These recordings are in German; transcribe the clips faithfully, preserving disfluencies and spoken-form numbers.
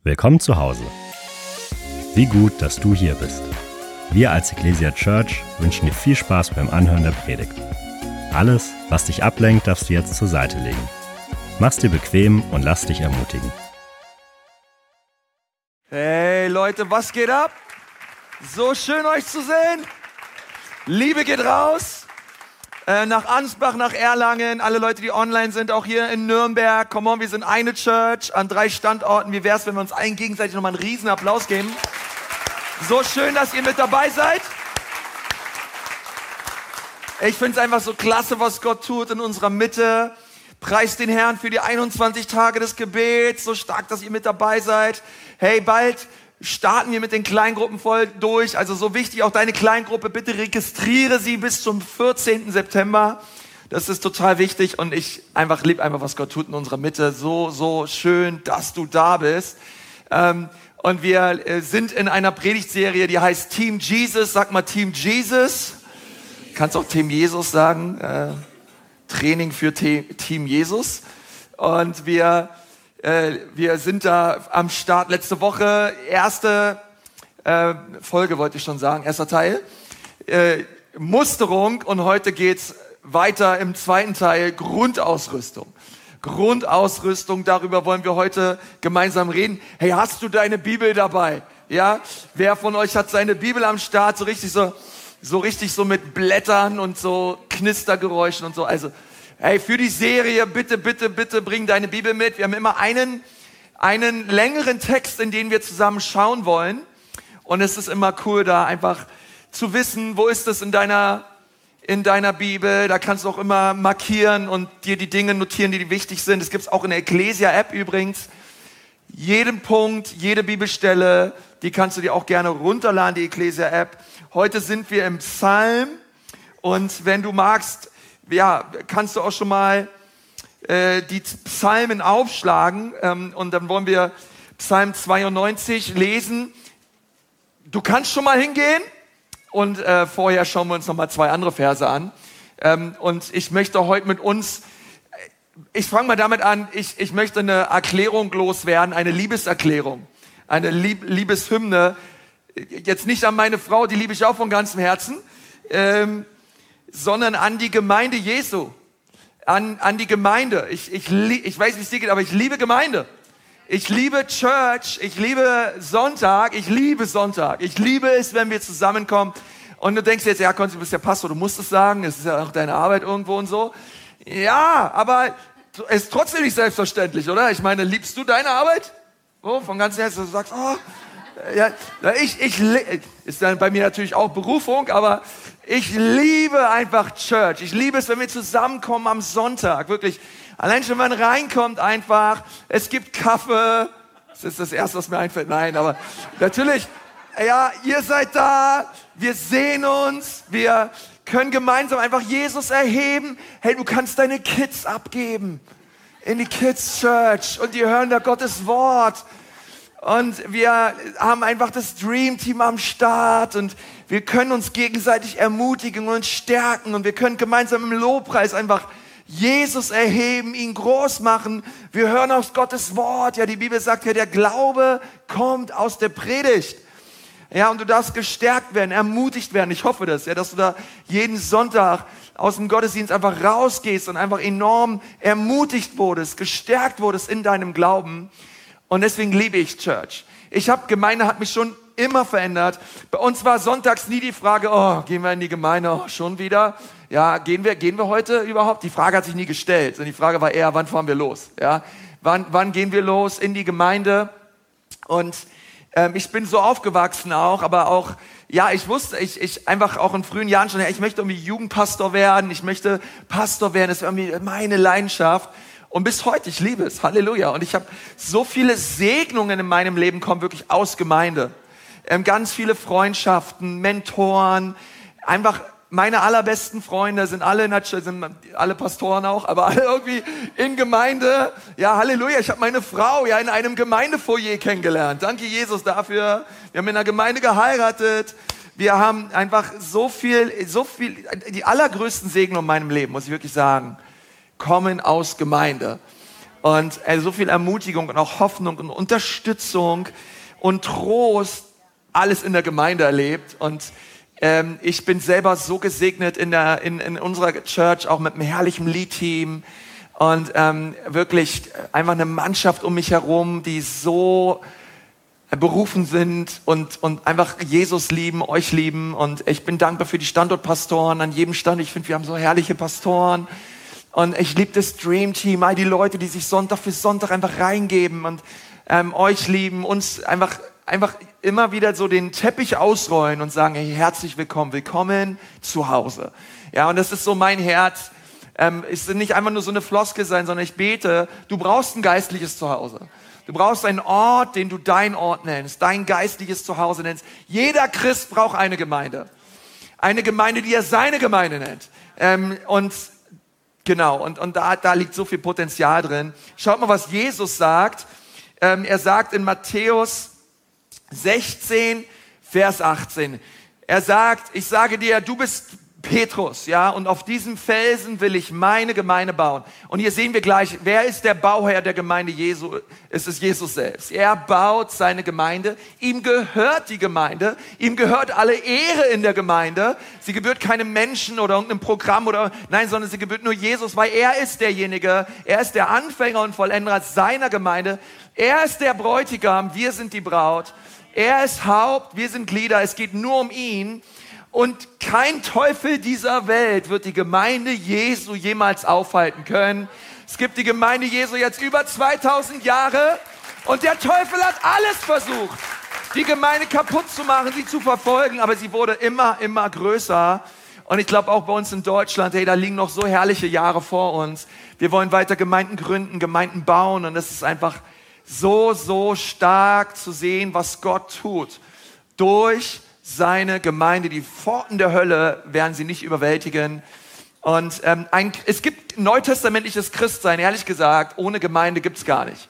Willkommen zu Hause. Wie gut, dass du hier bist. Wir als Ecclesia Church wünschen dir viel Spaß beim Anhören der Predigt. Alles, was dich ablenkt, darfst du jetzt zur Seite legen. Mach's dir bequem und lass dich ermutigen. Hey Leute, was geht ab? So schön euch zu sehen. Liebe geht raus. Äh, nach Ansbach, nach Erlangen, alle Leute, die online sind, auch hier in Nürnberg. Come on, wir sind eine Church an drei Standorten. Wie wär's, wenn wir uns allen gegenseitig nochmal einen riesen Applaus geben? So schön, dass ihr mit dabei seid. Ich finde es einfach so klasse, was Gott tut in unserer Mitte. Preist den Herrn für die einundzwanzig Tage des Gebets. So stark, dass ihr mit dabei seid. Hey, bald starten wir mit den Kleingruppen voll durch. Also so wichtig, auch deine Kleingruppe, bitte registriere sie bis zum vierzehnten September. Das ist total wichtig und ich einfach liebe einfach, was Gott tut in unserer Mitte. So, so schön, dass du da bist. Ähm, und wir äh, sind in einer Predigtserie, die heißt Team Jesus. Sag mal Team Jesus. Kannst auch Team Jesus sagen. Äh, Training für Te- Team Jesus. Und wir Äh, wir sind da am Start. Letzte Woche, erste äh, Folge wollte ich schon sagen, erster Teil, äh, Musterung, und heute geht's weiter im zweiten Teil, Grundausrüstung. Grundausrüstung, darüber wollen wir heute gemeinsam reden. Hey, hast du deine Bibel dabei? Ja, wer von euch hat seine Bibel am Start, so richtig so, so richtig so mit Blättern und so Knistergeräuschen und so, also hey, für die Serie, bitte, bitte, bitte bring deine Bibel mit. Wir haben immer einen, einen längeren Text, in den wir zusammen schauen wollen. Und es ist immer cool, da einfach zu wissen, wo ist es in deiner, in deiner Bibel. Da kannst du auch immer markieren und dir die Dinge notieren, die, die wichtig sind. Es gibt es auch in der Ecclesia-App übrigens. Jeden Punkt, jede Bibelstelle, die kannst du dir auch gerne runterladen, die Ecclesia-App. Heute sind wir im Psalm. Und wenn du magst, ja, kannst du auch schon mal äh, die Psalmen aufschlagen, ähm, und dann wollen wir Psalm zweiundneunzig lesen. Du kannst schon mal hingehen und äh, vorher schauen wir uns noch mal zwei andere Verse an. Ähm, und ich möchte heute mit uns, ich fange mal damit an, ich, ich möchte eine Erklärung loswerden, eine Liebeserklärung, eine Lieb- Liebeshymne. Jetzt nicht an meine Frau, die liebe ich auch von ganzem Herzen, ähm, sondern an die Gemeinde Jesu, an, an die Gemeinde. Ich, ich, ich weiß, wie es dir geht, aber ich liebe Gemeinde. Ich liebe Church, ich liebe Sonntag, ich liebe Sonntag. Ich liebe es, wenn wir zusammenkommen. Und du denkst jetzt, ja, Konzi, du bist ja Pastor, du musst es sagen, es ist ja auch deine Arbeit irgendwo und so. Ja, aber es ist trotzdem nicht selbstverständlich, oder? Ich meine, liebst du deine Arbeit? Oh, von ganzem Herzen, du sagst, oh, ja, ich, ich, ist dann bei mir natürlich auch Berufung, aber ich liebe einfach Church. Ich liebe es, wenn wir zusammenkommen am Sonntag. Wirklich. Allein schon, wenn man reinkommt einfach. Es gibt Kaffee. Das ist das Erste, was mir einfällt. Nein, aber natürlich. Ja, ihr seid da. Wir sehen uns. Wir können gemeinsam einfach Jesus erheben. Hey, du kannst deine Kids abgeben in die Kids Church und die hören da Gottes Wort. Und wir haben einfach das Dream Team am Start und wir können uns gegenseitig ermutigen und stärken und wir können gemeinsam im Lobpreis einfach Jesus erheben, ihn groß machen. Wir hören aus Gottes Wort. Ja, die Bibel sagt ja, der Glaube kommt aus der Predigt. Ja, und du darfst gestärkt werden, ermutigt werden. Ich hoffe das, ja, dass du da jeden Sonntag aus dem Gottesdienst einfach rausgehst und einfach enorm ermutigt wurdest, gestärkt wurdest in deinem Glauben. Und deswegen liebe ich Church. Ich habe, Gemeinde hat mich schon immer verändert. Bei uns war sonntags nie die Frage, oh, gehen wir in die Gemeinde, oh, schon wieder? Ja, gehen wir, gehen wir heute überhaupt? Die Frage hat sich nie gestellt. Und die Frage war eher, wann fahren wir los? Ja, wann, wann gehen wir los in die Gemeinde? Und ähm, ich bin so aufgewachsen auch, aber auch, ja, ich wusste, ich, ich einfach auch in frühen Jahren schon, ja, ich möchte irgendwie Jugendpastor werden, ich möchte Pastor werden, das ist irgendwie meine Leidenschaft. Und bis heute, ich liebe es, Halleluja. Und ich habe so viele Segnungen in meinem Leben kommen wirklich aus Gemeinde. Ähm, ganz viele Freundschaften, Mentoren, einfach meine allerbesten Freunde sind alle, in der, sind alle Pastoren auch, aber alle irgendwie in Gemeinde. Ja, Halleluja, ich habe meine Frau ja in einem Gemeindefoyer kennengelernt. Danke Jesus dafür. Wir haben in einer Gemeinde geheiratet. Wir haben einfach so viel, so viel, die allergrößten Segnungen in meinem Leben, muss ich wirklich sagen, kommen aus Gemeinde. Und äh, so viel Ermutigung und auch Hoffnung und Unterstützung und Trost, alles in der Gemeinde erlebt. Und ähm, ich bin selber so gesegnet in, der, in, in unserer Church, auch mit einem herrlichen Lead-Team. Und ähm, wirklich einfach eine Mannschaft um mich herum, die so berufen sind und, und einfach Jesus lieben, euch lieben. Und ich bin dankbar für die Standortpastoren an jedem Stand. Ich finde, wir haben so herrliche Pastoren. Und ich liebe das Dream Team, all die Leute, die sich Sonntag für Sonntag einfach reingeben und ähm, euch lieben, uns einfach, einfach immer wieder so den Teppich ausrollen und sagen, hey, herzlich willkommen, willkommen zu Hause. Ja, und das ist so mein Herz. Ähm, es soll nicht einfach nur so eine Floskel sein, sondern ich bete, du brauchst ein geistliches Zuhause. Du brauchst einen Ort, den du dein Ort nennst, dein geistliches Zuhause nennst. Jeder Christ braucht eine Gemeinde. Eine Gemeinde, die er seine Gemeinde nennt. Ähm, und genau, und, und da, da liegt so viel Potenzial drin. Schaut mal, was Jesus sagt. Ähm, er sagt in Matthäus sechzehn, Vers achtzehn. Er sagt, ich sage dir, du bist Petrus, ja, und auf diesem Felsen will ich meine Gemeinde bauen. Und hier sehen wir gleich, wer ist der Bauherr der Gemeinde Jesu? Es ist Jesus selbst. Er baut seine Gemeinde. Ihm gehört die Gemeinde. Ihm gehört alle Ehre in der Gemeinde. Sie gebührt keinem Menschen oder irgendeinem Programm oder, nein, sondern sie gebührt nur Jesus, weil er ist derjenige, er ist der Anfänger und Vollender seiner Gemeinde. Er ist der Bräutigam, wir sind die Braut. Er ist Haupt, wir sind Glieder. Es geht nur um ihn. Und kein Teufel dieser Welt wird die Gemeinde Jesu jemals aufhalten können. Es gibt die Gemeinde Jesu jetzt über zweitausend Jahre und der Teufel hat alles versucht, die Gemeinde kaputt zu machen, sie zu verfolgen, aber sie wurde immer, immer größer. Und ich glaube auch bei uns in Deutschland, hey, da liegen noch so herrliche Jahre vor uns. Wir wollen weiter Gemeinden gründen, Gemeinden bauen und es ist einfach so, so stark zu sehen, was Gott tut. Durch seine Gemeinde, die Pforten der Hölle werden sie nicht überwältigen. Und ähm, ein, es gibt neutestamentliches Christsein, ehrlich gesagt, ohne Gemeinde gibt's gar nicht.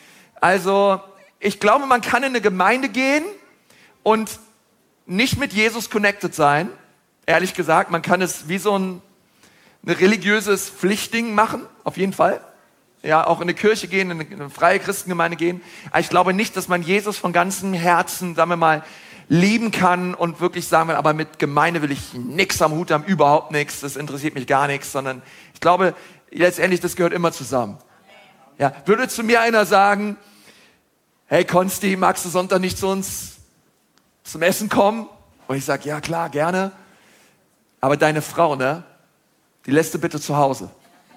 Also ich glaube, man kann in eine Gemeinde gehen und nicht mit Jesus connected sein. Ehrlich gesagt, man kann es wie so ein, ein religiöses Pflichtding machen, auf jeden Fall. Ja, auch in eine Kirche gehen, in eine, in eine freie Christengemeinde gehen. Aber ich glaube nicht, dass man Jesus von ganzem Herzen, sagen wir mal, lieben kann und wirklich sagen will, aber mit Gemeinde will ich nichts am Hut haben, überhaupt nichts, das interessiert mich gar nichts, sondern ich glaube, letztendlich, das gehört immer zusammen. Ja, würde zu mir einer sagen, hey Konsti, magst du Sonntag nicht zu uns zum Essen kommen? Und ich sage, ja klar, gerne, aber deine Frau, ne, die lässt du bitte zu Hause.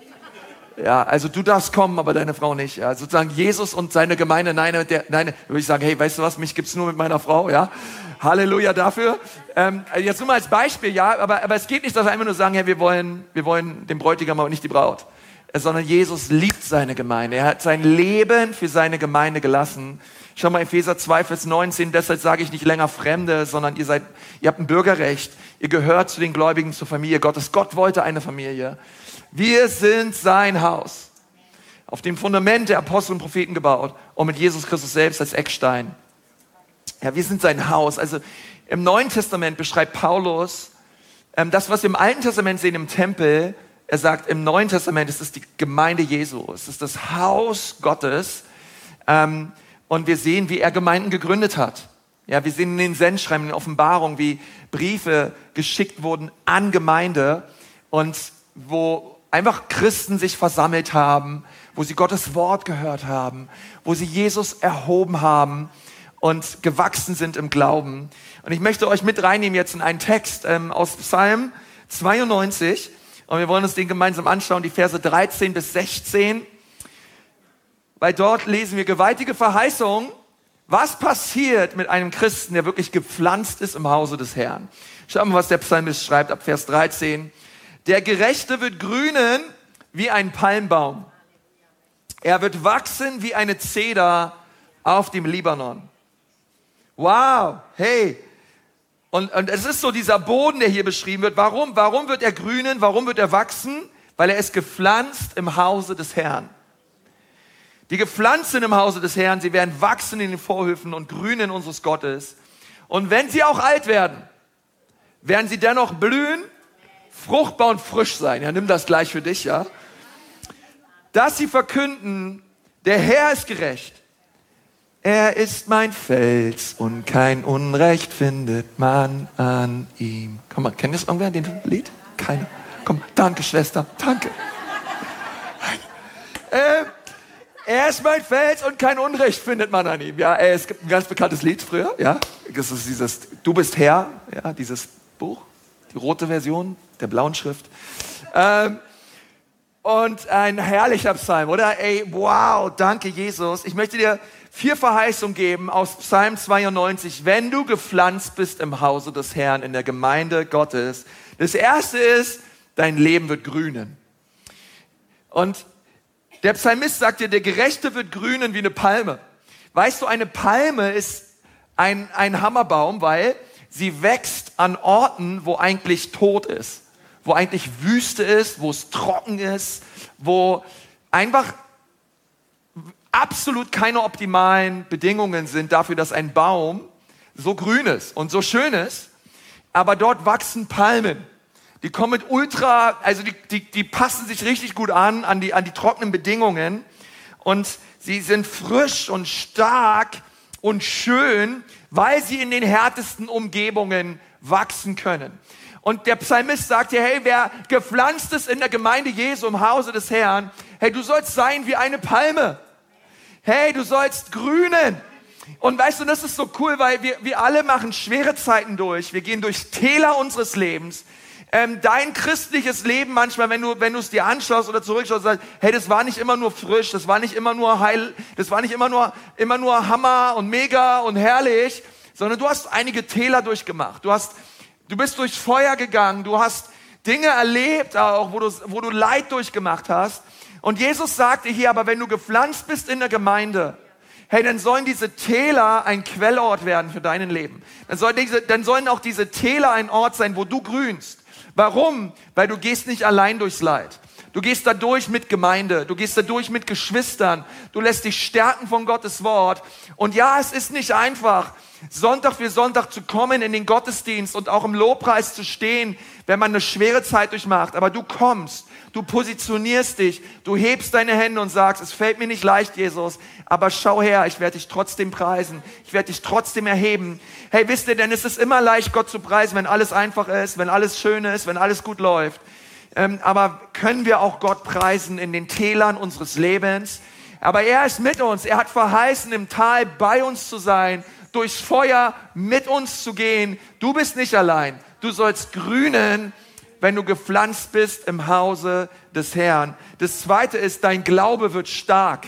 Ja, also du darfst kommen, aber deine Frau nicht. Ja, sozusagen Jesus und seine Gemeinde, nein, der, nein, würde ich sagen, hey, weißt du was, mich gibt's nur mit meiner Frau, ja. Halleluja dafür. Ähm, jetzt nur mal als Beispiel, ja, aber, aber es geht nicht, dass wir einfach nur sagen, hey, wir wollen, wir wollen den Bräutigam, aber nicht die Braut. Sondern Jesus liebt seine Gemeinde. Er hat sein Leben für seine Gemeinde gelassen. Schau mal, Epheser zwei, Vers neunzehn, deshalb sage ich nicht länger Fremde, sondern ihr seid, ihr habt ein Bürgerrecht. Ihr gehört zu den Gläubigen, zur Familie Gottes. Gott wollte eine Familie. Wir sind sein Haus, auf dem Fundament der Apostel und Propheten gebaut und mit Jesus Christus selbst als Eckstein. Ja, wir sind sein Haus. Also im Neuen Testament beschreibt Paulus ähm, das, was wir im Alten Testament sehen im Tempel. Er sagt, im Neuen Testament ist es die Gemeinde Jesu. Es ist das Haus Gottes. Ähm, und wir sehen, wie er Gemeinden gegründet hat. Ja, wir sehen in den Sendschreiben, in den Offenbarungen, wie Briefe geschickt wurden an Gemeinde und wo einfach Christen sich versammelt haben, wo sie Gottes Wort gehört haben, wo sie Jesus erhoben haben und gewachsen sind im Glauben. Und ich möchte euch mit reinnehmen jetzt in einen Text ähm, aus Psalm zweiundneunzig. Und wir wollen uns den gemeinsam anschauen, die Verse dreizehn bis sechzehn. Weil dort lesen wir gewaltige Verheißungen. Was passiert mit einem Christen, der wirklich gepflanzt ist im Hause des Herrn? Schauen wir mal, was der Psalmist schreibt ab Vers dreizehn. Der Gerechte wird grünen wie ein Palmbaum. Er wird wachsen wie eine Zeder auf dem Libanon. Wow, hey. Und, und es ist so dieser Boden, der hier beschrieben wird. Warum? Warum wird er grünen? Warum wird er wachsen? Weil er ist gepflanzt im Hause des Herrn. Die gepflanzt sind im Hause des Herrn, sie werden wachsen in den Vorhöfen und grünen unseres Gottes. Und wenn sie auch alt werden, werden sie dennoch blühen, fruchtbar und frisch sein. Ja, nimm das gleich für dich, ja. Dass sie verkünden Der Herr ist gerecht. Er ist mein Fels und kein Unrecht findet man an ihm. Komm mal, kennt ihr das irgendwer, den Lied? Keiner. Komm, danke, Schwester, danke. ähm, er ist mein Fels und kein Unrecht findet man an ihm. Ja, es gibt ein ganz bekanntes Lied früher, ja. Das ist dieses Du bist Herr, ja, dieses Buch, die rote Version der blauen Schrift. Ähm, und ein herrlicher Psalm, oder? Ey, wow, danke Jesus. Ich möchte dir vier Verheißungen geben aus Psalm zweiundneunzig, wenn du gepflanzt bist im Hause des Herrn, in der Gemeinde Gottes. Das erste ist, dein Leben wird grünen. Und der Psalmist sagt dir, der Gerechte wird grünen wie eine Palme. Weißt du, eine Palme ist ein, ein Hammerbaum, weil sie wächst an Orten, wo eigentlich tot ist, wo eigentlich Wüste ist, wo es trocken ist, wo einfach absolut keine optimalen Bedingungen sind dafür, dass ein Baum so grün ist und so schön ist. Aber dort wachsen Palmen. Die kommen mit ultra, also die, die, die passen sich richtig gut an, an die, an die trockenen Bedingungen. Und sie sind frisch und stark und schön, weil sie in den härtesten Umgebungen wachsen können. Und der Psalmist sagt hier, hey, wer gepflanzt ist in der Gemeinde Jesu, im Hause des Herrn, hey, du sollst sein wie eine Palme. Hey, du sollst grünen. Und weißt du, das ist so cool, weil wir, wir alle machen schwere Zeiten durch. Wir gehen durch Täler unseres Lebens. Ähm, dein christliches Leben manchmal, wenn du, wenn du es dir anschaust oder zurückschaust, sagst, hey, das war nicht immer nur frisch, das war nicht immer nur heil, das war nicht immer nur, immer nur Hammer und mega und herrlich, sondern du hast einige Täler durchgemacht. Du hast, du bist durchs Feuer gegangen, du hast Dinge erlebt auch, wo du, wo du Leid durchgemacht hast. Und Jesus sagte hier, aber wenn du gepflanzt bist in der Gemeinde, hey, dann sollen diese Täler ein Quellort werden für dein Leben. Dann, soll diese, dann sollen auch diese Täler ein Ort sein, wo du grünst. Warum? Weil du gehst nicht allein durchs Leid. Du gehst da durch mit Gemeinde, du gehst da durch mit Geschwistern, du lässt dich stärken von Gottes Wort. Und ja, es ist nicht einfach, Sonntag für Sonntag zu kommen in den Gottesdienst und auch im Lobpreis zu stehen, wenn man eine schwere Zeit durchmacht. Aber du kommst, du positionierst dich, du hebst deine Hände und sagst, es fällt mir nicht leicht, Jesus, aber schau her, ich werde dich trotzdem preisen, ich werde dich trotzdem erheben. Hey, wisst ihr, denn es ist immer leicht, Gott zu preisen, wenn alles einfach ist, wenn alles schön ist, wenn alles gut läuft. Ähm, aber können wir auch Gott preisen in den Tälern unseres Lebens? Aber er ist mit uns, er hat verheißen, im Tal bei uns zu sein, durchs Feuer mit uns zu gehen. Du bist nicht allein, du sollst grünen, wenn du gepflanzt bist im Hause des Herrn. Das zweite ist, dein Glaube wird stark.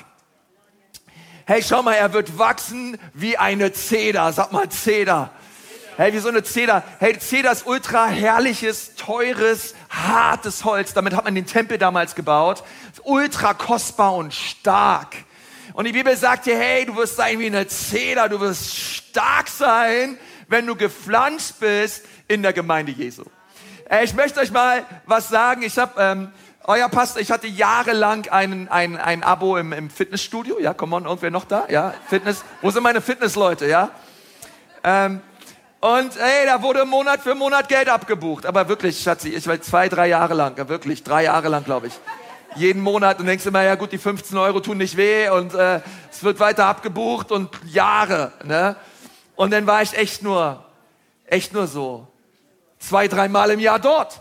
Hey, schau mal, er wird wachsen wie eine Zeder. Sag mal Zeder. Hey, wie so eine Zeder. Hey, Zeder ist ultra herrliches, teures, hartes Holz. Damit hat man den Tempel damals gebaut. Ist ultra kostbar und stark. Und die Bibel sagt dir, hey, du wirst sein wie eine Zeder. Du wirst stark sein, wenn du gepflanzt bist in der Gemeinde Jesu. Ich möchte euch mal was sagen. Ich habe, ähm, euer Pastor, ich hatte jahrelang einen, ein, ein Abo im, im Fitnessstudio. Ja, come on, irgendwer noch da? Ja, Fitness. Wo sind meine Fitnessleute? Ja. Ähm, und hey, da wurde Monat für Monat Geld abgebucht. Aber wirklich, Schatzi, ich war zwei, drei Jahre lang, wirklich drei Jahre lang, glaube ich. Jeden Monat und denkst immer, ja gut, die fünfzehn Euro tun nicht weh und äh, es wird weiter abgebucht und Jahre. Ne? Und dann war ich echt nur, echt nur so. Zwei, dreimal im Jahr dort.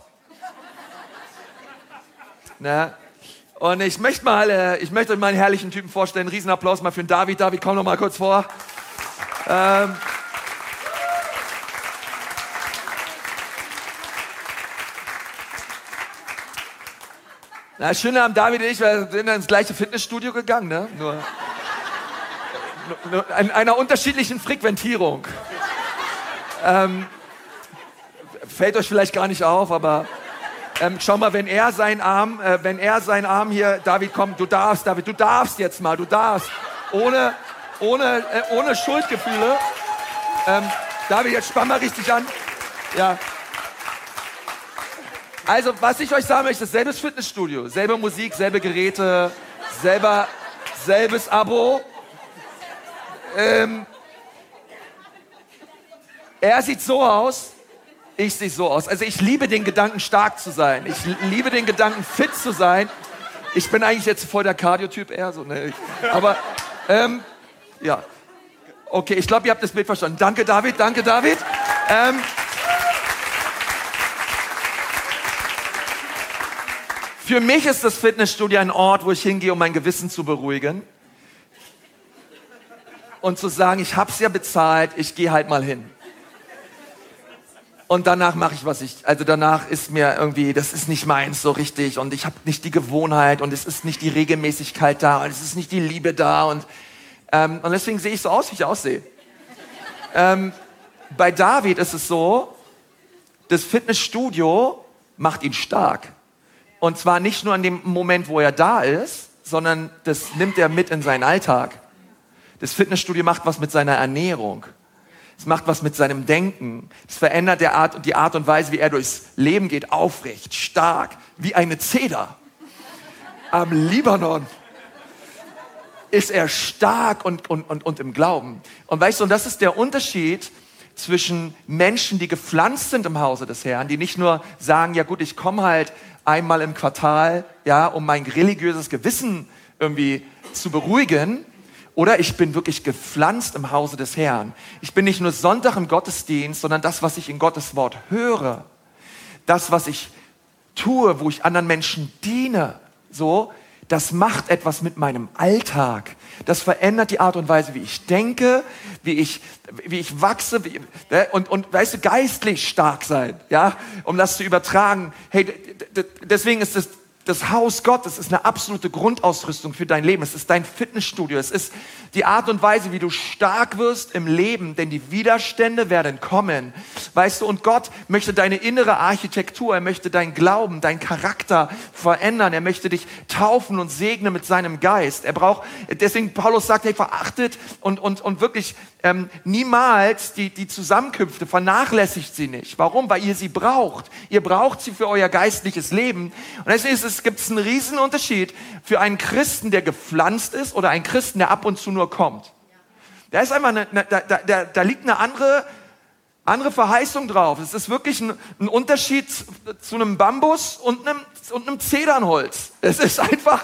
Ne? Und ich möchte mal, äh, ich möchte euch mal einen herrlichen Typen vorstellen. Riesenapplaus mal für den David. David, komm noch mal kurz vor. Ähm, Na, das Schöne am David und ich, wir sind ins gleiche Fitnessstudio gegangen, ne? Nur, nur in einer unterschiedlichen Frequentierung. Ähm, fällt euch vielleicht gar nicht auf, aber ähm, schau mal, wenn er seinen Arm, äh, wenn er seinen Arm hier, David, komm, du darfst, David, du darfst jetzt mal, du darfst, ohne, ohne, äh, ohne Schuldgefühle. Ähm, David, jetzt spann mal richtig an. Ja. Also, was ich euch sagen möchte, ist selbes Fitnessstudio, selbe Musik, selbe Geräte, selber, selbes Abo. Ähm, er sieht so aus, ich sehe so aus. Also ich liebe den Gedanken, stark zu sein. Ich liebe den Gedanken, fit zu sein. Ich bin eigentlich jetzt voll der Cardio-Typ eher so. Ne? Aber, ähm, ja. Okay, ich glaube, ihr habt das Bild verstanden. Danke, David, danke, David. Ähm, für mich ist das Fitnessstudio ein Ort, wo ich hingehe, um mein Gewissen zu beruhigen. Und zu sagen, ich hab's ja bezahlt, ich gehe halt mal hin. Und danach mache ich, was ich, also danach ist mir irgendwie, das ist nicht meins so richtig und ich habe nicht die Gewohnheit und es ist nicht die Regelmäßigkeit da und es ist nicht die Liebe da und, ähm, und deswegen sehe ich so aus, wie ich aussehe. ähm, bei David ist es so, das Fitnessstudio macht ihn stark. Und zwar nicht nur in dem Moment, wo er da ist, sondern das nimmt er mit in seinen Alltag. Das Fitnessstudio macht was mit seiner Ernährung. Es macht was mit seinem Denken. Es verändert die Art, die Art und Weise, wie er durchs Leben geht. Aufrecht, stark, wie eine Zeder. Am Libanon ist er stark und, und, und, und im Glauben. Und weißt du, und das ist der Unterschied zwischen Menschen, die gepflanzt sind im Hause des Herrn, die nicht nur sagen, ja gut, ich komme halt einmal im Quartal, ja, um mein religiöses Gewissen irgendwie zu beruhigen, oder ich bin wirklich gepflanzt im Hause des Herrn. Ich bin nicht nur Sonntag im Gottesdienst, sondern das, was ich in Gottes Wort höre, das, was ich tue, wo ich anderen Menschen diene, so, das macht etwas mit meinem Alltag. Das verändert die Art und Weise, wie ich denke, wie ich, wie ich wachse, wie, und, und, weißt du, geistlich stark sein, ja, um das zu übertragen. Hey, d- d- deswegen ist es das Haus Gottes ist eine absolute Grundausrüstung für dein Leben. Es ist dein Fitnessstudio. Es ist die Art und Weise, wie du stark wirst im Leben, denn die Widerstände werden kommen. Weißt du, und Gott möchte deine innere Architektur, er möchte deinen Glauben, deinen Charakter verändern. Er möchte dich taufen und segnen mit seinem Geist. Er braucht, deswegen Paulus sagt, hey, verachtet und, und, und wirklich ähm, niemals die, die Zusammenkünfte, vernachlässigt sie nicht. Warum? Weil ihr sie braucht. Ihr braucht sie für euer geistliches Leben. Und deswegen ist es, gibt es einen riesen Unterschied für einen Christen, der gepflanzt ist, oder einen Christen, der ab und zu nur kommt. Da ist einfach eine, eine, da, da, da liegt eine andere, andere Verheißung drauf. Es ist wirklich ein, ein Unterschied zu einem Bambus und einem, und einem Zedernholz. Es ist einfach,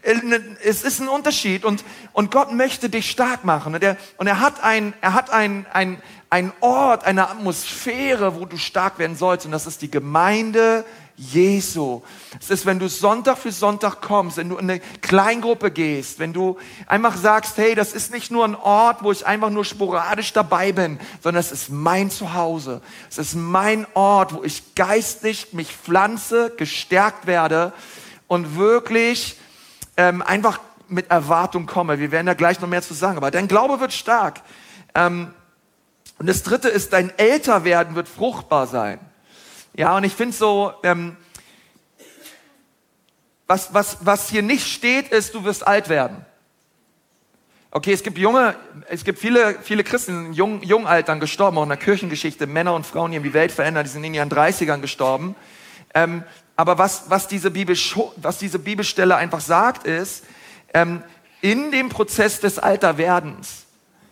es ist ein Unterschied, und, und Gott möchte dich stark machen. Und er, und er hat ein, er hat ein, ein, ein Ort, eine Atmosphäre, wo du stark werden sollst, und das ist die Gemeinde Jesu. Es ist, wenn du Sonntag für Sonntag kommst, wenn du in eine Kleingruppe gehst, wenn du einfach sagst, hey, das ist nicht nur ein Ort, wo ich einfach nur sporadisch dabei bin, sondern es ist mein Zuhause. Es ist mein Ort, wo ich geistlich mich pflanze, gestärkt werde und wirklich ähm, einfach mit Erwartung komme. Wir werden da gleich noch mehr zu sagen, aber dein Glaube wird stark. Ähm, und das Dritte ist, dein Älterwerden wird fruchtbar sein. Ja, und ich finde so, ähm, was, was, was hier nicht steht, ist, du wirst alt werden. Okay, es gibt junge, es gibt viele, viele Christen in jungen, jungen Altern gestorben, auch in der Kirchengeschichte, Männer und Frauen, die haben die Welt verändert, die sind in ihren dreißigern gestorben. Ähm, aber was, was, diese Bibel, was diese Bibelstelle einfach sagt, ist, ähm, in dem Prozess des Alterwerdens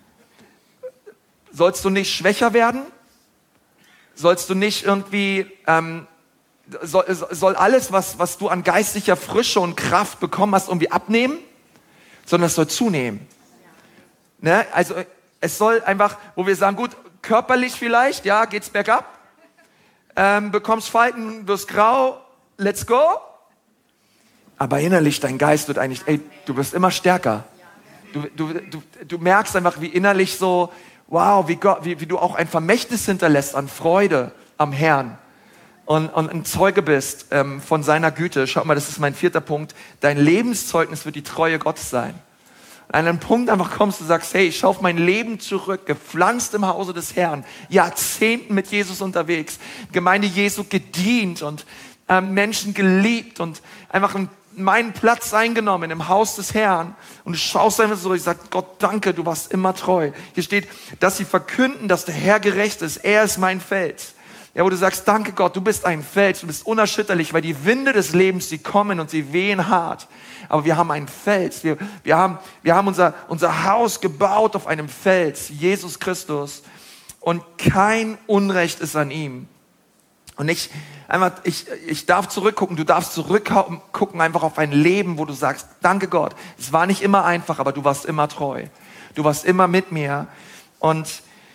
sollst du nicht schwächer werden, sollst du nicht irgendwie, ähm, soll, soll alles, was, was du an geistlicher Frische und Kraft bekommen hast, irgendwie abnehmen, sondern es soll zunehmen. Ja. Ne? Also es soll einfach, wo wir sagen, gut, körperlich vielleicht, ja, geht's bergab, ähm, bekommst Falten, wirst grau, let's go, aber innerlich, dein Geist wird eigentlich, ey, du wirst immer stärker. Du, du, du, du merkst einfach, wie innerlich so, wow, wie, Gott, wie, wie du auch ein Vermächtnis hinterlässt an Freude am Herrn und, und ein Zeuge bist ähm, von seiner Güte. Schau mal, das ist mein vierter Punkt. Dein Lebenszeugnis wird die Treue Gottes sein. An einem Punkt einfach kommst, du sagst, hey, ich schaue auf mein Leben zurück, gepflanzt im Hause des Herrn, Jahrzehnten mit Jesus unterwegs, Gemeinde Jesu gedient und ähm, Menschen geliebt und einfach ein meinen Platz eingenommen im Haus des Herrn, und du schaust einfach so, ich sage, Gott, danke, du warst immer treu. Hier steht, dass sie verkünden, dass der Herr gerecht ist, er ist mein Fels. Ja, wo du sagst, danke Gott, du bist ein Fels, du bist unerschütterlich, weil die Winde des Lebens, die kommen und sie wehen hart. Aber wir haben einen Fels, wir, wir haben, wir haben unser, unser Haus gebaut auf einem Fels, Jesus Christus, und kein Unrecht ist an ihm. Und ich, einfach, ich, ich darf zurückgucken, du darfst zurückgucken einfach auf ein Leben, wo du sagst, danke Gott, es war nicht immer einfach, aber du warst immer treu. Du warst immer mit mir und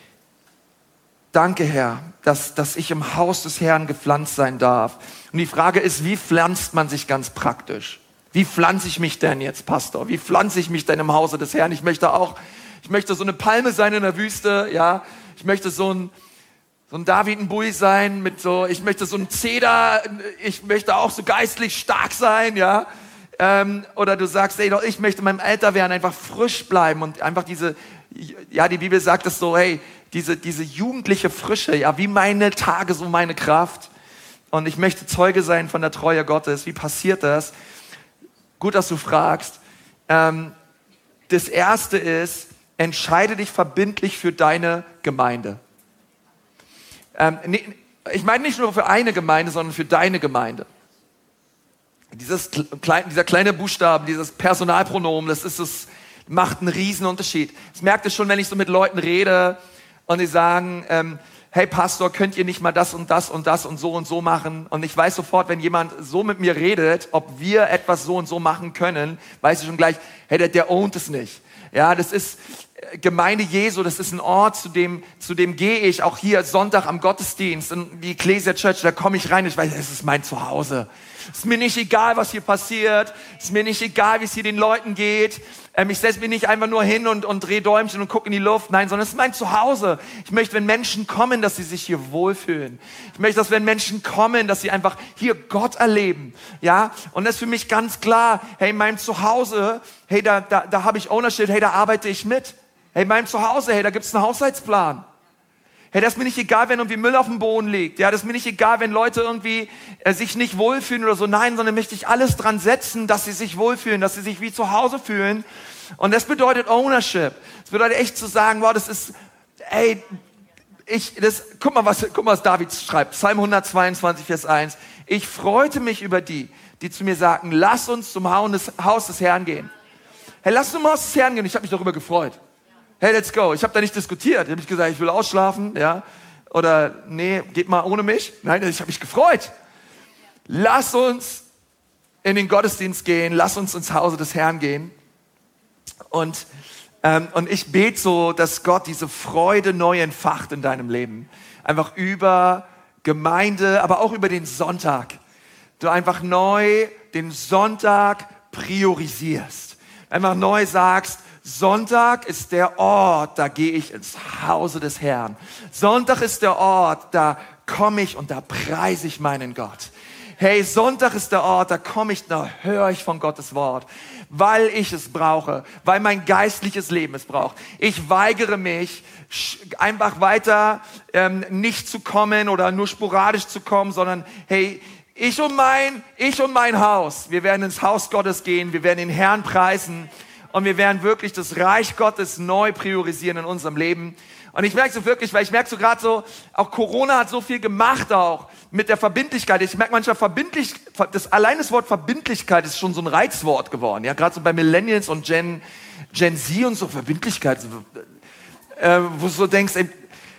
danke Herr, dass, dass ich im Haus des Herrn gepflanzt sein darf. Und die Frage ist, wie pflanzt man sich ganz praktisch? Wie pflanze ich mich denn jetzt, Pastor? Wie pflanze ich mich denn im Hause des Herrn? Ich möchte auch, ich möchte so eine Palme sein in der Wüste, ja. Ich möchte so ein So ein David ein Bui sein mit so, ich möchte so ein Zeder, ich möchte auch so geistlich stark sein, ja. Ähm, oder du sagst, ey, doch, ich möchte in meinem Alter werden, einfach frisch bleiben und einfach diese, ja, die Bibel sagt es so, hey, diese, diese jugendliche Frische, ja, wie meine Tage, so meine Kraft. Und ich möchte Zeuge sein von der Treue Gottes. Wie passiert das? Gut, dass du fragst. Ähm, das Erste ist, entscheide dich verbindlich für deine Gemeinde. Ähm, nee, ich meine nicht nur für eine Gemeinde, sondern für deine Gemeinde. Dieses kleine, dieser kleine Buchstaben, dieses Personalpronomen, das ist es, macht einen riesen Unterschied. Ich merke das schon, wenn ich so mit Leuten rede und die sagen, ähm, hey Pastor, könnt ihr nicht mal das und das und das und so und so machen? Und ich weiß sofort, wenn jemand so mit mir redet, ob wir etwas so und so machen können, weiß ich schon gleich, hey, der, der ownt es nicht. Ja, das ist Gemeinde Jesu, das ist ein Ort, zu dem, zu dem gehe ich, auch hier Sonntag am Gottesdienst, in die Ecclesia Church, da komme ich rein, ich weiß, es ist mein Zuhause. Es ist mir nicht egal, was hier passiert, es ist mir nicht egal, wie es hier den Leuten geht. Ähm, ich setze mich nicht einfach nur hin und, und drehe Däumchen und gucke in die Luft, nein, sondern es ist mein Zuhause. Ich möchte, wenn Menschen kommen, dass sie sich hier wohlfühlen. Ich möchte, dass wenn Menschen kommen, dass sie einfach hier Gott erleben. Ja, und das ist für mich ganz klar, hey, mein Zuhause, hey, da, da, da habe ich Ownership, hey, da arbeite ich mit. Hey, meinem Zuhause, hey, da gibt's einen Haushaltsplan. Hey, das ist mir nicht egal, wenn irgendwie Müll auf dem Boden liegt. Ja, das ist mir nicht egal, wenn Leute irgendwie äh, sich nicht wohlfühlen oder so. Nein, sondern möchte ich alles dran setzen, dass sie sich wohlfühlen, dass sie sich wie zu Hause fühlen. Und das bedeutet Ownership. Das bedeutet echt zu sagen, wow, das ist, ey, ich, das, guck mal, was, guck mal, was David schreibt. Psalm hundertzweiundzwanzig, Vers eins. Ich freute mich über die, die zu mir sagten, lass uns zum Haus des Herrn gehen. Hey, lass uns zum Haus des Herrn gehen. Ich habe mich darüber gefreut. Hey, let's go. Ich habe da nicht diskutiert. Ich habe nicht gesagt, ich will ausschlafen, ja. Oder, nee, geht mal ohne mich. Nein, ich habe mich gefreut. Lass uns in den Gottesdienst gehen. Lass uns ins Hause des Herrn gehen. Und, ähm, und ich bete so, dass Gott diese Freude neu entfacht in deinem Leben. Einfach über Gemeinde, aber auch über den Sonntag. Du einfach neu den Sonntag priorisierst. Einfach neu sagst, Sonntag ist der Ort, da gehe ich ins Hause des Herrn. Sonntag ist der Ort, da komme ich und da preise ich meinen Gott. Hey, Sonntag ist der Ort, da komme ich, da höre ich von Gottes Wort, weil ich es brauche, weil mein geistliches Leben es braucht. Ich weigere mich, einfach weiter ähm, nicht zu kommen oder nur sporadisch zu kommen, sondern hey, ich und mein, ich und mein Haus, wir werden ins Haus Gottes gehen, wir werden den Herrn preisen. Und wir werden wirklich das Reich Gottes neu priorisieren in unserem Leben. Und ich merke so wirklich, weil ich merke so gerade so, auch Corona hat so viel gemacht auch mit der Verbindlichkeit. Ich merke manchmal verbindlich, das, allein das Wort Verbindlichkeit ist schon so ein Reizwort geworden. Ja, gerade so bei Millennials und Gen, Gen Z und so Verbindlichkeit. So, äh, wo du so denkst, ey,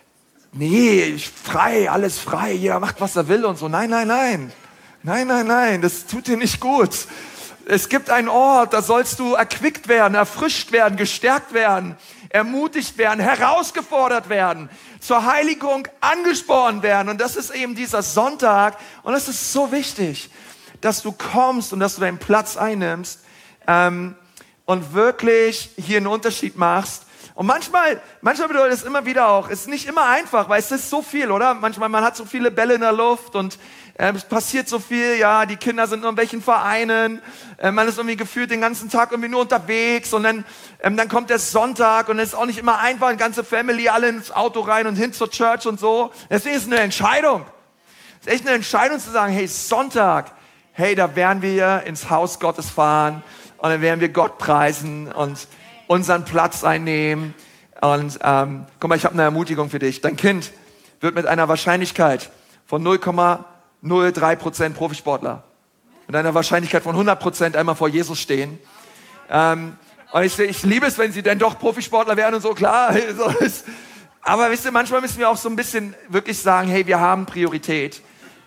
nee, frei, alles frei, jeder macht, was er will und so. Nein, nein, nein. Nein, nein, nein, das tut dir nicht gut. Es gibt einen Ort, da sollst du erquickt werden, erfrischt werden, gestärkt werden, ermutigt werden, herausgefordert werden, zur Heiligung angespornt werden. Und das ist eben dieser Sonntag. Und es ist so wichtig, dass du kommst und dass du deinen Platz einnimmst ähm, und wirklich hier einen Unterschied machst. Und manchmal, manchmal bedeutet es immer wieder auch, es ist nicht immer einfach, weil es ist so viel, oder? Manchmal, man hat so viele Bälle in der Luft und äh, es passiert so viel, ja, die Kinder sind in irgendwelchen Vereinen, äh, man ist irgendwie gefühlt den ganzen Tag irgendwie nur unterwegs und dann, ähm, dann kommt der Sonntag und es ist auch nicht immer einfach, eine ganze Family, alle ins Auto rein und hin zur Church und so. Deswegen ist es eine Entscheidung. Es ist echt eine Entscheidung zu sagen, hey, Sonntag, hey, da werden wir ins Haus Gottes fahren und dann werden wir Gott preisen und unseren Platz einnehmen. Und ähm, guck mal, ich habe eine Ermutigung für dich. Dein Kind wird mit einer Wahrscheinlichkeit von null Komma null drei Prozent Profisportler, mit einer Wahrscheinlichkeit von hundert Prozent einmal vor Jesus stehen. Ähm, und ich, ich liebe es, wenn sie denn doch Profisportler werden und so, klar. Aber wisst ihr, manchmal müssen wir auch so ein bisschen wirklich sagen, hey, wir haben Priorität.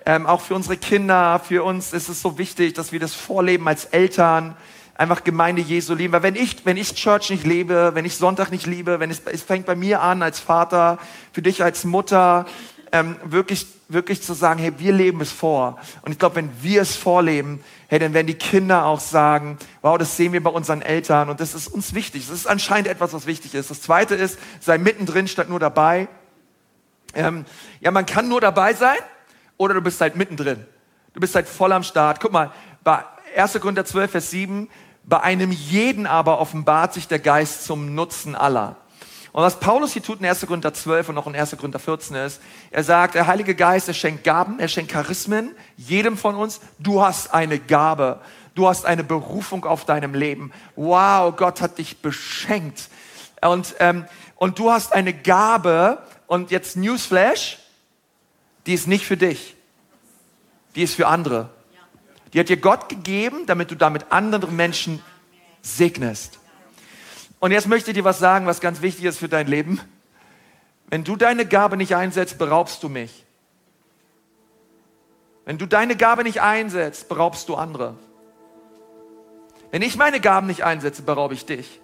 ähm, auch für unsere Kinder, für uns ist es so wichtig, dass wir das vorleben als Eltern, einfach Gemeinde Jesu lieben. Weil wenn ich, wenn ich Church nicht lebe, wenn ich Sonntag nicht liebe, wenn es, es fängt bei mir an als Vater, für dich als Mutter, ähm, wirklich, wirklich zu sagen, hey, wir leben es vor. Und ich glaube, wenn wir es vorleben, hey, dann werden die Kinder auch sagen, wow, das sehen wir bei unseren Eltern und das ist uns wichtig. Das ist anscheinend etwas, was wichtig ist. Das Zweite ist, sei mittendrin statt nur dabei. Ähm, ja, man kann nur dabei sein oder du bist halt mittendrin. Du bist halt voll am Start. Guck mal, bei erster Korinther zwölf, Vers sieben, bei einem jeden aber offenbart sich der Geist zum Nutzen aller. Und was Paulus hier tut in erster Korinther zwölf und auch in erster Korinther vierzehn ist, er sagt, der Heilige Geist, er schenkt Gaben, er schenkt Charismen, jedem von uns. Du hast eine Gabe, du hast eine Berufung auf deinem Leben. Wow, Gott hat dich beschenkt. Und, ähm, und du hast eine Gabe, und jetzt Newsflash, die ist nicht für dich, die ist für andere. Die hat dir Gott gegeben, damit du damit andere Menschen segnest. Und jetzt möchte ich dir was sagen, was ganz wichtig ist für dein Leben. Wenn du deine Gabe nicht einsetzt, beraubst du mich. Wenn du deine Gabe nicht einsetzt, beraubst du andere. Wenn ich meine Gaben nicht einsetze, beraube ich dich.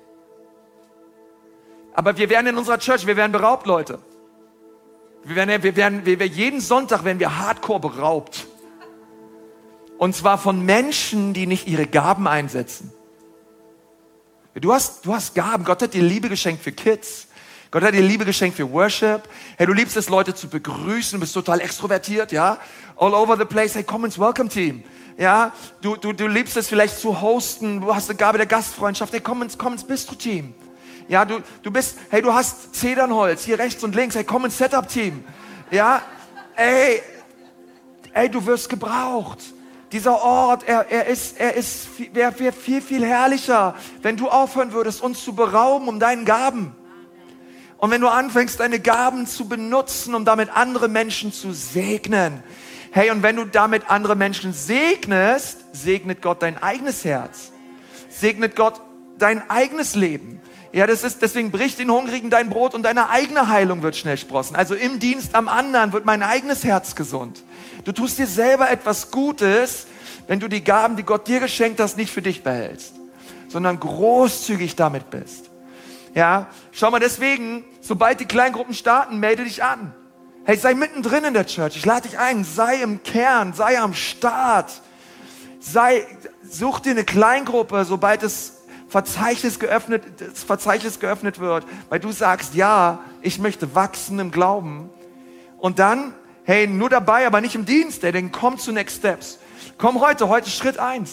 Aber wir werden in unserer Church, wir werden beraubt, Leute. Wir werden, wir werden, wir werden jeden Sonntag werden wir hardcore beraubt. Und zwar von Menschen, die nicht ihre Gaben einsetzen. Du hast, du hast Gaben. Gott hat dir Liebe geschenkt für Kids. Gott hat dir Liebe geschenkt für Worship. Hey, du liebst es, Leute zu begrüßen. Du bist total extrovertiert, ja? All over the place. Hey, komm ins Welcome Team. Ja? Du, du, du liebst es vielleicht zu hosten. Du hast eine Gabe der Gastfreundschaft. Hey, komm ins, komm ins Bistro-Team. Ja, du, du bist, hey, du hast Zedernholz hier rechts und links. Hey, komm ins Setup-Team. Ja? Ey, ey, du wirst gebraucht. Dieser Ort, er, er ist, er ist, wäre wär viel, viel herrlicher, wenn du aufhören würdest, uns zu berauben um deinen Gaben. Und wenn du anfängst, deine Gaben zu benutzen, um damit andere Menschen zu segnen. Hey, und wenn du damit andere Menschen segnest, segnet Gott dein eigenes Herz. Segnet Gott dein eigenes Leben. Ja, das ist, deswegen bricht den Hungrigen dein Brot und deine eigene Heilung wird schnell sprossen. Also im Dienst am anderen wird mein eigenes Herz gesund. Du tust dir selber etwas Gutes, wenn du die Gaben, die Gott dir geschenkt hat, nicht für dich behältst, sondern großzügig damit bist. Ja, schau mal, deswegen, sobald die Kleingruppen starten, melde dich an. Hey, sei mittendrin in der Church. Ich lade dich ein. Sei im Kern, sei am Start. Sei, such dir eine Kleingruppe, sobald es Verzeichnis geöffnet, das Verzeichnis geöffnet wird, weil du sagst, ja, ich möchte wachsen im Glauben. Und dann, hey, nur dabei, aber nicht im Dienst, ey, dann komm zu Next Steps. Komm heute, heute Schritt eins.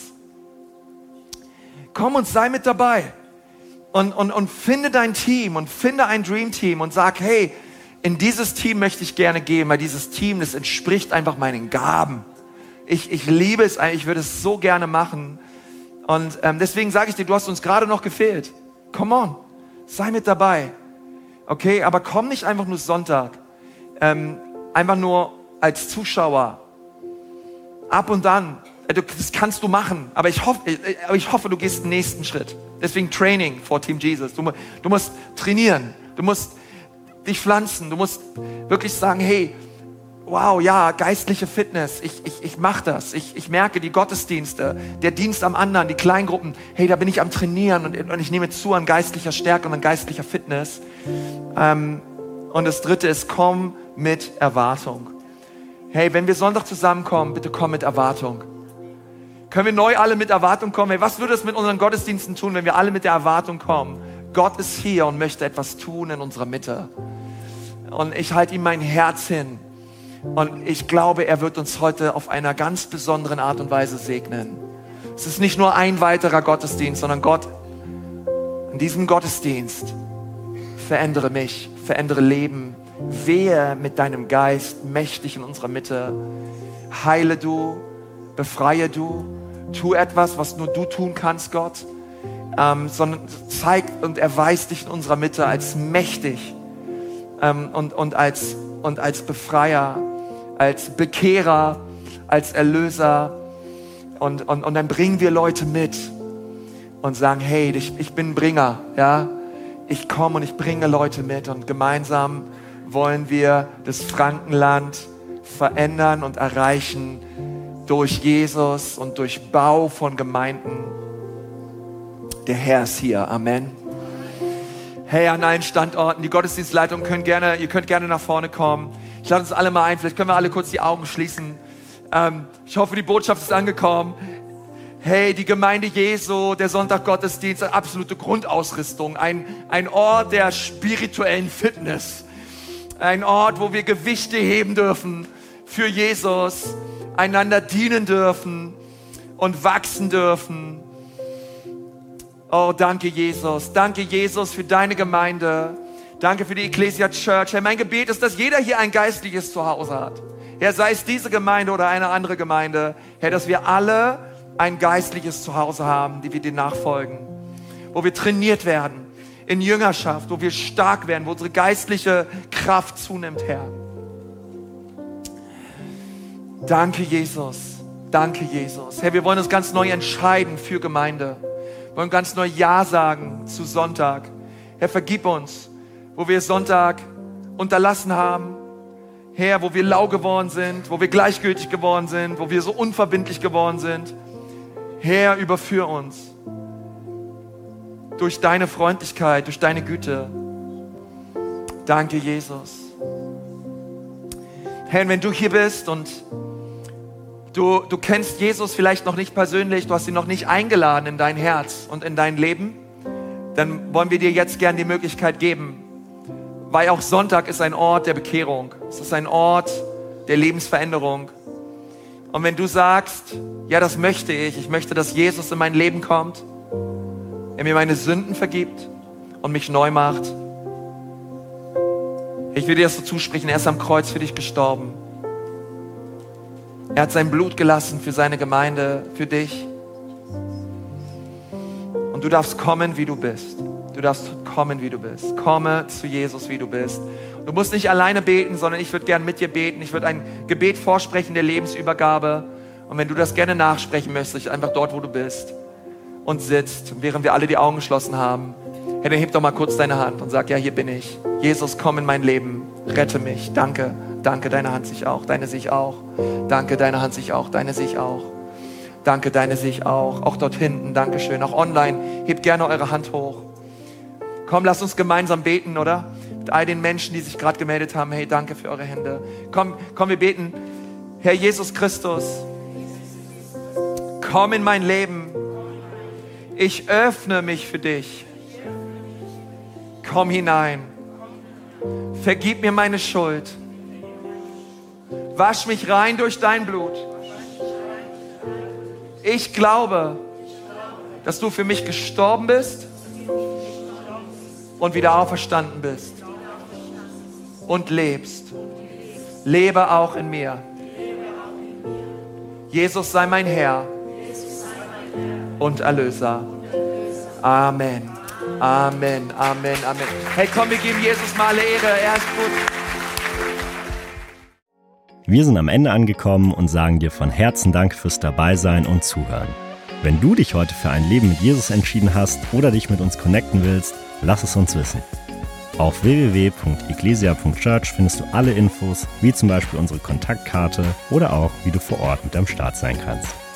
Komm und sei mit dabei. Und, und, und finde dein Team und finde ein Dream Team und sag, hey, in dieses Team möchte ich gerne gehen, weil dieses Team, das entspricht einfach meinen Gaben. Ich, ich liebe es, ich würde es so gerne machen. Und ähm, deswegen sage ich dir, du hast uns gerade noch gefehlt. Come on, sei mit dabei. Okay, aber komm nicht einfach nur Sonntag. Ähm, einfach nur als Zuschauer. Ab und dann. Das kannst du machen. Aber ich hoffe, aber ich hoffe, du gehst den nächsten Schritt. Deswegen Training for Team Jesus. Du, du musst trainieren. Du musst dich pflanzen. Du musst wirklich sagen, hey, wow, ja, geistliche Fitness, ich, ich, ich mache das. Ich, ich merke die Gottesdienste, der Dienst am anderen, die Kleingruppen, hey, da bin ich am Trainieren und, und ich nehme zu an geistlicher Stärke und an geistlicher Fitness. Ähm, und das Dritte ist, komm mit Erwartung. Hey, wenn wir Sonntag zusammenkommen, bitte komm mit Erwartung. Können wir neu alle mit Erwartung kommen? Hey, was würde es mit unseren Gottesdiensten tun, wenn wir alle mit der Erwartung kommen? Gott ist hier und möchte etwas tun in unserer Mitte. Und ich halte ihm mein Herz hin. Und ich glaube, er wird uns heute auf einer ganz besonderen Art und Weise segnen. Es ist nicht nur ein weiterer Gottesdienst, sondern Gott, in diesem Gottesdienst, verändere mich, verändere Leben, wehe mit deinem Geist mächtig in unserer Mitte. Heile du, befreie du, tu etwas, was nur du tun kannst, Gott. Ähm, sondern zeig und erweis dich in unserer Mitte als mächtig ähm, und, und, als, und als Befreier, als Bekehrer, als Erlöser. Und, und, und dann bringen wir Leute mit und sagen, hey, ich, ich bin ein Bringer, ja. Ich komme und ich bringe Leute mit und gemeinsam wollen wir das Frankenland verändern und erreichen durch Jesus und durch Bau von Gemeinden. Der Herr ist hier. Amen. Hey, an allen Standorten, die Gottesdienstleitung können gerne, ihr könnt gerne nach vorne kommen. Ich lade uns alle mal ein, vielleicht können wir alle kurz die Augen schließen. Ähm, ich hoffe, die Botschaft ist angekommen. Hey, die Gemeinde Jesu, der Sonntaggottesdienst, eine absolute Grundausrüstung, ein, ein Ort der spirituellen Fitness, ein Ort, wo wir Gewichte heben dürfen für Jesus, einander dienen dürfen und wachsen dürfen. Oh, danke Jesus, danke Jesus für deine Gemeinde, danke für die Ecclesia Church. Herr, mein Gebet ist, dass jeder hier ein geistliches Zuhause hat. Herr, sei es diese Gemeinde oder eine andere Gemeinde, Herr, dass wir alle ein geistliches Zuhause haben, die wir dir nachfolgen, wo wir trainiert werden in Jüngerschaft, wo wir stark werden, wo unsere geistliche Kraft zunimmt, Herr. Danke, Jesus. Danke, Jesus. Herr, wir wollen uns ganz neu entscheiden für Gemeinde. Wir wollen ganz neu Ja sagen zu Sonntag. Herr, vergib uns, wo wir Sonntag unterlassen haben. Herr, wo wir lau geworden sind, wo wir gleichgültig geworden sind, wo wir so unverbindlich geworden sind. Herr, überführ uns durch deine Freundlichkeit, durch deine Güte. Danke, Jesus. Herr, wenn du hier bist und du, du kennst Jesus vielleicht noch nicht persönlich, du hast ihn noch nicht eingeladen in dein Herz und in dein Leben, dann wollen wir dir jetzt gern die Möglichkeit geben, weil auch Sonntag ist ein Ort der Bekehrung. Es ist ein Ort der Lebensveränderung. Und wenn du sagst, ja, das möchte ich, ich möchte, dass Jesus in mein Leben kommt, er mir meine Sünden vergibt und mich neu macht, ich will dir das so zusprechen, er ist am Kreuz für dich gestorben. Er hat sein Blut gelassen für seine Gemeinde, für dich. Und du darfst kommen, wie du bist. Du darfst kommen, wie du bist. Komme zu Jesus, wie du bist. Du musst nicht alleine beten, sondern ich würde gern mit dir beten. Ich würde ein Gebet vorsprechen der Lebensübergabe. Und wenn du das gerne nachsprechen möchtest, einfach dort, wo du bist und sitzt, während wir alle die Augen geschlossen haben, hey, dann heb doch mal kurz deine Hand und sag, ja, hier bin ich. Jesus, komm in mein Leben. Rette mich. Danke. Danke, deine Hand sich auch. Deine sich auch. Danke, deine Hand sich auch. Deine sich auch. Danke, deine sich auch. Auch dort hinten. Dankeschön. Auch online. Hebt gerne eure Hand hoch. Komm, lasst uns gemeinsam beten, oder? Mit all den Menschen, die sich gerade gemeldet haben. Hey, danke für eure Hände. Komm, komm, wir beten. Herr Jesus Christus, komm in mein Leben. Ich öffne mich für dich. Komm hinein. Vergib mir meine Schuld. Wasch mich rein durch dein Blut. Ich glaube, dass du für mich gestorben bist und wieder auferstanden bist und lebst. Lebe auch in mir. Jesus sei mein Herr und Erlöser. Amen. Amen, Amen, Amen. Hey, komm, wir geben Jesus mal alle Ehre. Er ist gut. Wir sind am Ende angekommen und sagen dir von Herzen Dank fürs Dabeisein und Zuhören. Wenn du dich heute für ein Leben mit Jesus entschieden hast oder dich mit uns connecten willst, lass es uns wissen. Auf w w w punkt ecclesia punkt church findest du alle Infos, wie zum Beispiel unsere Kontaktkarte oder auch, wie du vor Ort mit am Start sein kannst.